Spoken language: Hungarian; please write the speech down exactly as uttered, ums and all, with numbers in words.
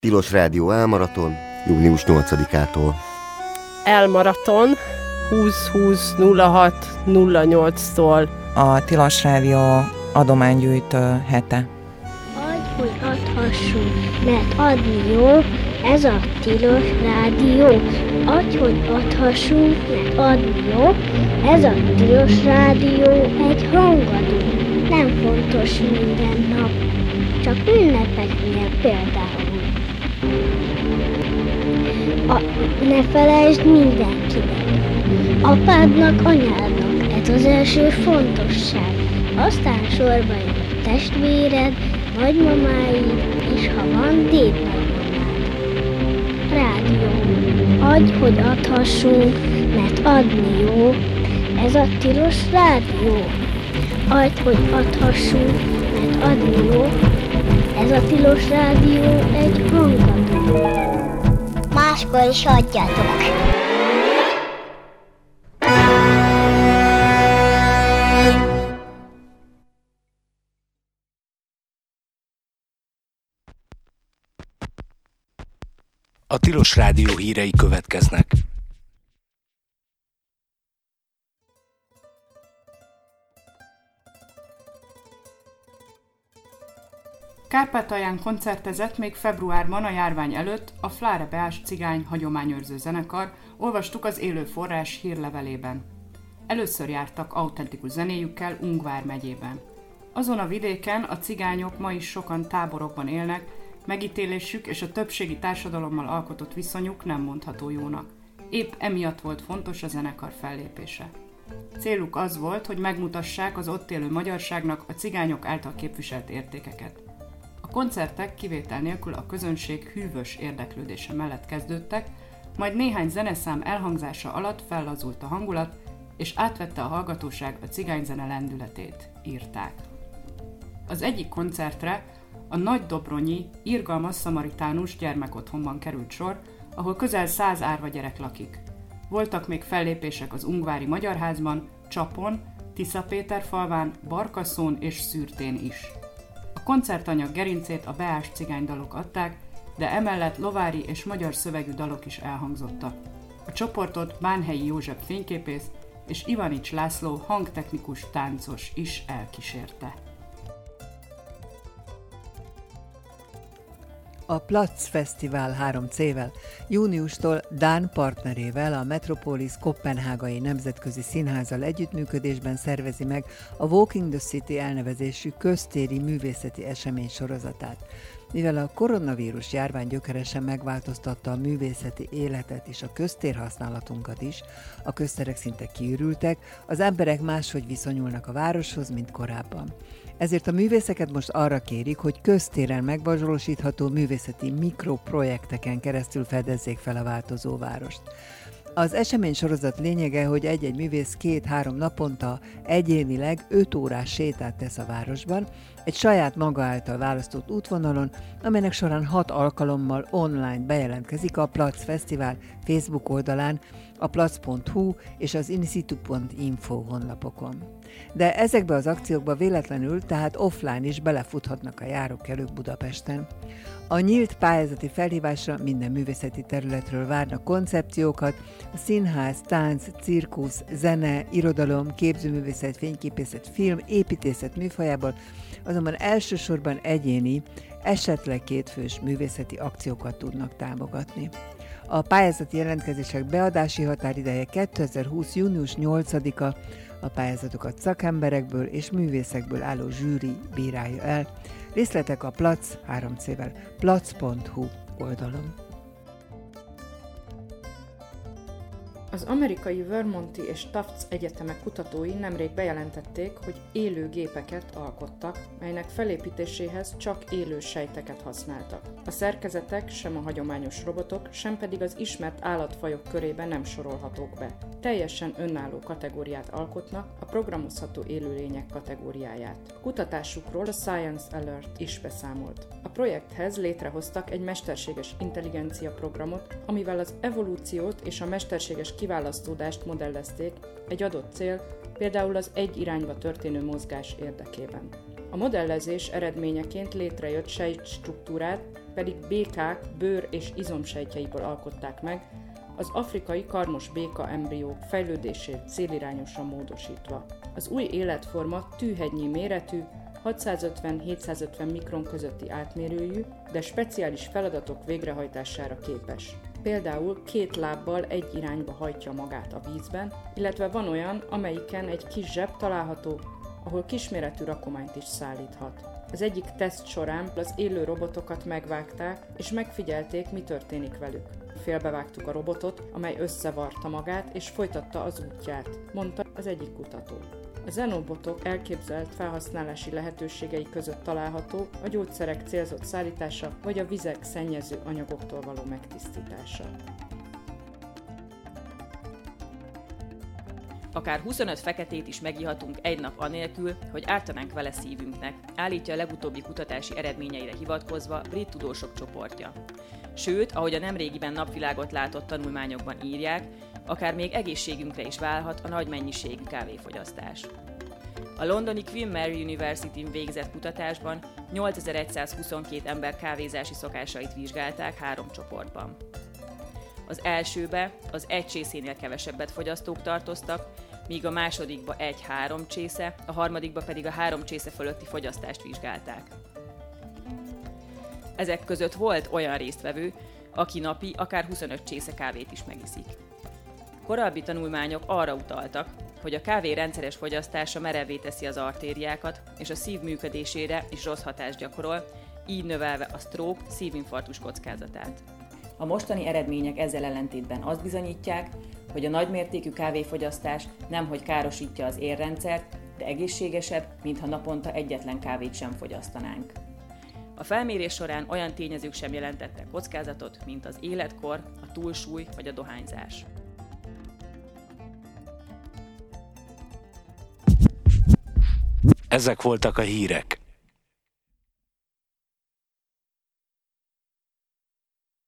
Tilos Rádió Elmaraton, június nyolcadikától. Elmaraton húsz húsz nulla hat nulla nyolctól. A Tilos Rádió adománygyűjtő hete. Adj, hogy adhassunk, mert adni jó, ez a Tilos Rádió. Adj, hogy adhassunk, mert adni jó, ez a Tilos Rádió egy hangadó. Nem fontos minden nap, csak ünnepeknél például. A, ne felejtsd mindenkinek, apádnak, anyádnak, ez az első fontosság. Aztán sorba jön a testvéred, nagymamáid, és ha van, dédnagymamád. Rádió. Adj, hogy adhassunk, mert adni jó, ez a Tilos Rádió. Adj, hogy adhassunk, mert adni jó, ez a Tilos Rádió egy hangadó. Máskor is adjatok! A Tilos Rádió hírei következnek. Kárpátalján koncertezett még februárban a járvány előtt a Fláre Beás cigány hagyományőrző zenekar, olvastuk az Élő Forrás hírlevelében. Először jártak autentikus zenéjükkel Ungvár megyében. Azon a vidéken a cigányok ma is sokan táborokban élnek, megítélésük és a többségi társadalommal alkotott viszonyuk nem mondható jónak. Épp emiatt volt fontos a zenekar fellépése. Céluk az volt, hogy megmutassák az ott élő magyarságnak a cigányok által képviselt értékeket. A koncertek kivétel nélkül a közönség hűvös érdeklődése mellett kezdődtek, majd néhány zeneszám elhangzása alatt fellazult a hangulat, és átvette a hallgatóság a cigányzene lendületét, írták. Az egyik koncertre a Nagydobronyi Irgalmas Szamaritánus gyermekotthonban került sor, ahol közel száz árva gyerek lakik. Voltak még fellépések az Ungvári Magyarházban, Csapon, Tiszapéterfalván, Barkaszón és Szürtén is. A koncertanyag gerincét a beás cigánydalok adták, de emellett lovári és magyar szövegű dalok is elhangzottak. A csoportot Bánhelyi József fényképész és Ivanics László hangtechnikus táncos is elkísérte. A Platz Fesztivál három cével júniustól dán partnerével, a Metropolis Koppenhágai Nemzetközi Színházzal együttműködésben szervezi meg a Walking the City elnevezésű köztéri művészeti esemény sorozatát. Mivel a koronavírus járvány gyökeresen megváltoztatta a művészeti életet és a köztérhasználatunkat is, a közterek szinte kiürültek, az emberek máshogy viszonyulnak a városhoz, mint korábban. Ezért a művészeket most arra kérik, hogy köztéren megvalósítható művészeti mikroprojekteken keresztül fedezzék fel a változó várost. Az esemény sorozat lényege, hogy egy-egy művész két-három naponta egyénileg öt órás sétát tesz a városban, egy saját maga által választott útvonalon, amelynek során hat alkalommal online bejelentkezik a Platz Fesztivál Facebook oldalán, a platz pont hu és az insitu pont info honlapokon. De ezekbe az akciókba véletlenül, tehát offline is belefuthatnak a járókelők Budapesten. A nyílt pályázati felhívásra minden művészeti területről várnak koncepciókat, a színház, tánc, cirkusz, zene, irodalom, képzőművészet, fényképészet, film, építészet műfajából, azonban elsősorban egyéni, esetleg kétfős művészeti akciókat tudnak támogatni. A pályázati jelentkezések beadási határideje kétezer-húsz. június nyolcadika, a pályázatokat szakemberekből és művészekből álló zsűri bírálja el. Részletek a Platz három cével platz pont hu oldalon. Az amerikai Vermonti és Tufts egyetemek kutatói nemrég bejelentették, hogy élő gépeket alkottak, melynek felépítéséhez csak élő sejteket használtak. A szerkezetek sem a hagyományos robotok, sem pedig az ismert állatfajok körében nem sorolhatók be. Teljesen önálló kategóriát alkotnak, a programozható élőlények kategóriáját. A kutatásukról a Science Alert is beszámolt. A projekthez létrehoztak egy mesterséges intelligencia programot, amivel az evolúciót és a mesterséges kiválasztódást modellezték egy adott cél, például az egy irányba történő mozgás érdekében. A modellezés eredményeként létrejött sejtstruktúrát pedig békák bőr- és izomsejtjeiből alkották meg, az afrikai karmos béka embriók fejlődését célirányosan módosítva. Az új életforma tűhegynyi méretű, hatszázötven-hétszázötven mikron közötti átmérőjű, de speciális feladatok végrehajtására képes. Például két lábbal egy irányba hajtja magát a vízben, illetve van olyan, amelyiken egy kis zseb található, ahol kisméretű rakományt is szállíthat. Az egyik teszt során az élő robotokat megvágták, és megfigyelték, mi történik velük. Félbevágtuk a robotot, amely összevarta magát, és folytatta az útját, mondta az egyik kutató. A xenobotok elképzelt felhasználási lehetőségei között található a gyógyszerek célzott szállítása, vagy a vizek szennyező anyagoktól való megtisztítása. Akár huszonöt feketét is megihatunk egy nap anélkül, hogy ártanánk vele szívünknek, állítja a legutóbbi kutatási eredményeire hivatkozva brit tudósok csoportja. Sőt, ahogy a nemrégiben napvilágot látott tanulmányokban írják, akár még egészségünkre is válhat a nagy mennyiségű kávéfogyasztás. A londoni Queen Mary University-n végzett kutatásban nyolcezer-százhuszonkettő ember kávézási szokásait vizsgálták három csoportban. Az elsőbe az egy csészénél kevesebbet fogyasztók tartoztak, míg a másodikba egy-három csésze, a harmadikba pedig a három csésze fölötti fogyasztást vizsgálták. Ezek között volt olyan résztvevő, aki napi akár huszonöt csésze kávét is megiszik. Korábbi tanulmányok arra utaltak, hogy a kávé rendszeres fogyasztása merevvé teszi az artériákat, és a szív működésére is rossz hatást gyakorol, így növelve a stroke, szívinfarktus kockázatát. A mostani eredmények ezzel ellentétben azt bizonyítják, hogy a nagymértékű kávéfogyasztás nemhogy károsítja az érrendszert, de egészségesebb, mintha naponta egyetlen kávét sem fogyasztanánk. A felmérés során olyan tényezők sem jelentettek kockázatot, mint az életkor, a túlsúly vagy a dohányzás. Ezek voltak a hírek.